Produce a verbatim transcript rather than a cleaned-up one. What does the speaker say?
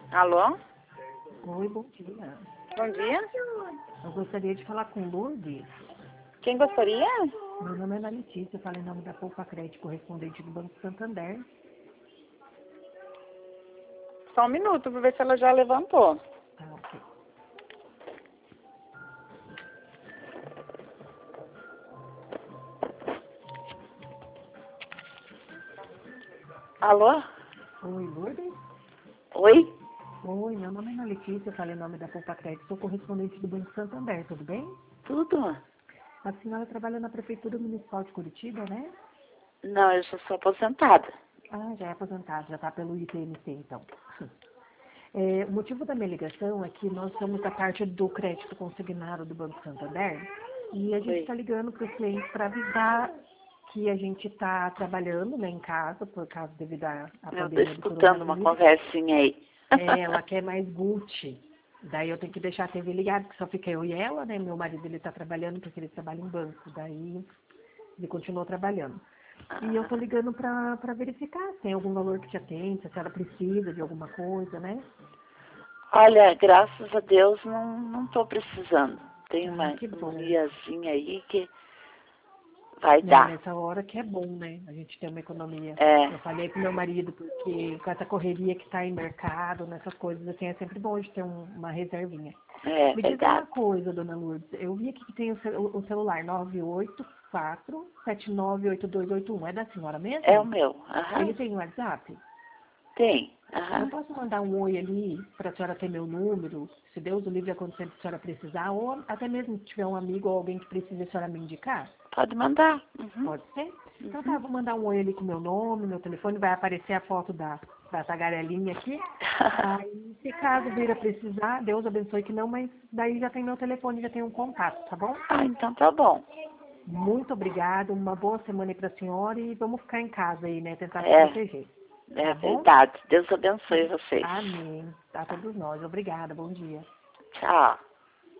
Alô? Oi, bom dia. Bom dia. Eu gostaria de falar com Lourdes. Quem gostaria? Meu nome é Ana Letícia, eu falo em nome da Poupa Crédito, correspondente do Banco Santander. Só um minuto, vou ver se ela já levantou. Tá, ok. Alô? Oi, Lourdes? Oi? Oi, meu nome é Ana Letícia, eu falo em nome da Poupa Crédito, sou correspondente do Banco Santander, tudo bem? Tudo? A senhora trabalha na Prefeitura Municipal de Curitiba, né? Não, eu já sou aposentada. Ah, já é aposentada, já está pelo I P M C, então. É, o motivo da minha ligação é que nós somos da parte do crédito consignado do Banco Santander e a gente Oi. está ligando para os clientes para avisar que a gente está trabalhando, né, em casa, por causa devido à à Eu estou pandemia do escutando uma coronavírus. conversinha aí. É, ela quer mais Gucci. Daí eu tenho que deixar a T V ligada, porque só fica eu e ela, né? Meu marido ele está trabalhando porque ele trabalha em banco. Daí ele continuou trabalhando. E eu tô Ah, ligando para para verificar se tem algum valor que te atende, se a senhora precisa de alguma coisa, né? olha, graças a Deus não não estou precisando. Tem Ah, uma que bom. economiazinha aí que vai Né, dar. nessa hora que é bom, né? A gente ter uma economia. É, Eu falei pro meu marido, porque com essa correria que tá em mercado, nessas coisas assim, é sempre bom de ter um- uma reservinha. é Me diz verdade. uma coisa, dona Lourdes. Eu vi aqui que tem o, cel- o celular nove oito quatro sete nove oito dois oito um. É da senhora É o mesmo? meu. Ele Aham. tem um WhatsApp? Tem. Eu não Aham. posso mandar um oi ali para a senhora ter meu número, se Deus o livre acontecer a senhora precisar, ou até mesmo se tiver um amigo ou alguém que precise a senhora me indicar? Pode mandar. Uhum. Pode ser? Então tá, Uhum. vou mandar um oi ali com meu nome, meu telefone, vai aparecer a foto da, da tagarelinha aqui. Aí, se caso vir a precisar, Deus abençoe que não, mas daí já tem meu telefone, já tem um contato, tá bom? Ah, então tá bom. Muito obrigada, uma boa semana aí pra senhora e vamos ficar em casa aí, né? Tentar se É, proteger. é Tá bom? verdade. Deus abençoe vocês. Amém. A Tá. todos nós. Obrigada, bom dia. Tchau.